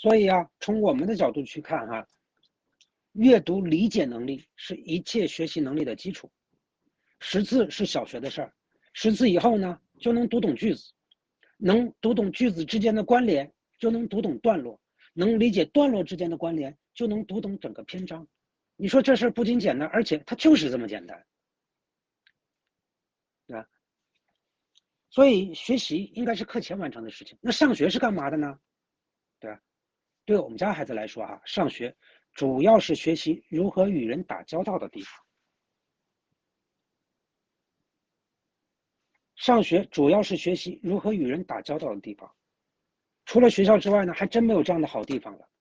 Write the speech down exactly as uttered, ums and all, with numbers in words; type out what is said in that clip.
所以啊，从我们的角度去看哈，阅读理解能力是一切学习能力的基础。识字是小学的事儿，识字以后呢，就能读懂句子，能读懂句子之间的关联，就能读懂段落，能理解段落之间的关联，就能读懂整个篇章。你说这事儿不仅简单，而且它就是这么简单，对吧？所以学习应该是课前完成的事情。那上学是干嘛的呢？对吧？对我们家孩子来说哈，上学主要是学习如何与人打交道的地方。上学主要是学习如何与人打交道的地方。除了学校之外呢，还真没有这样的好地方了。